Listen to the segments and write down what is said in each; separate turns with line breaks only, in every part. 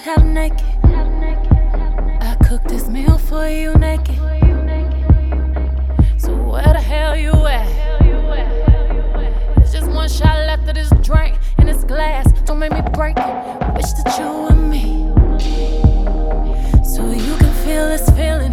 half naked. I cooked this meal for you naked. So where the hell you at? There's just one shot left of this drink in this glass. Don't make me break it. Wish that you were me, so you can feel this feeling.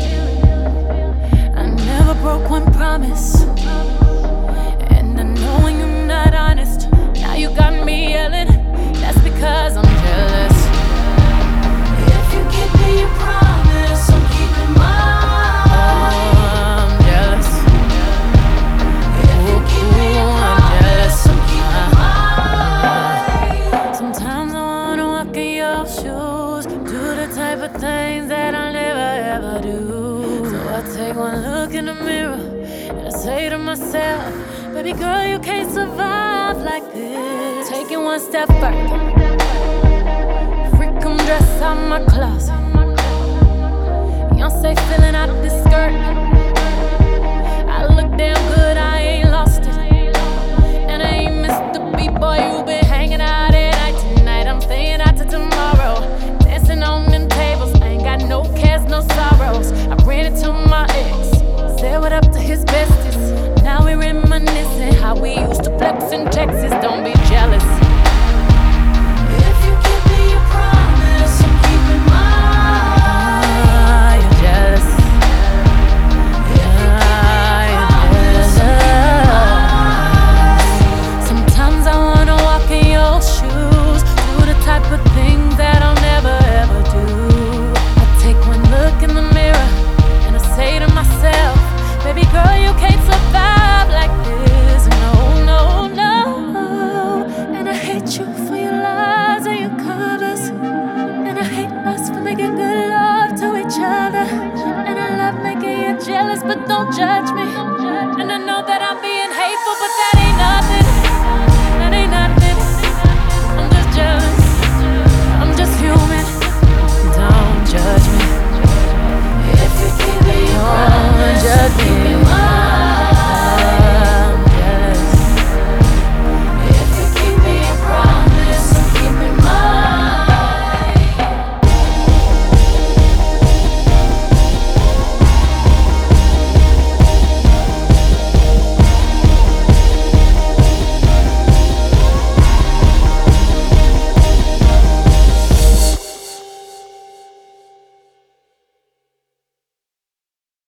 I never broke one promise, and I know when you're not honest. Now you got me yelling. That's because I'm jealous. If you give me your promise, I'm keeping mine. I'm jealous. If you give me your promise, I'm keeping mine. Sometimes I wanna walk in your shoes, do the type of things that I never ever do. So I take one look in the mirror and I say to myself, baby girl, you can't survive like this. Taking one step further, freak come dress out my closet. Beyonce filling out this skirt. I look damn good, I ain't lost it. And I ain't missed the beat, boy, you been hanging out at night. Tonight I'm staying out till tomorrow, dancing on them tables. I ain't got no cares, no sorrows. I ran into my ex, said what up to his besties. Now we're reminiscing how we used to flex in Texas. Don't be jealous. If you give me your promise, I'm keeping mine. You're jealous. Sometimes I wanna walk in your shoes, do the type of things that I'll never ever do. I take one look in the mirror and I say to myself, baby girl, you can't survive like this. No, no, no. And I hate you for your lies and your covers. And I hate us for making good love to each other. And I love making you jealous, but don't judge me. And I know that I'm being hateful, but that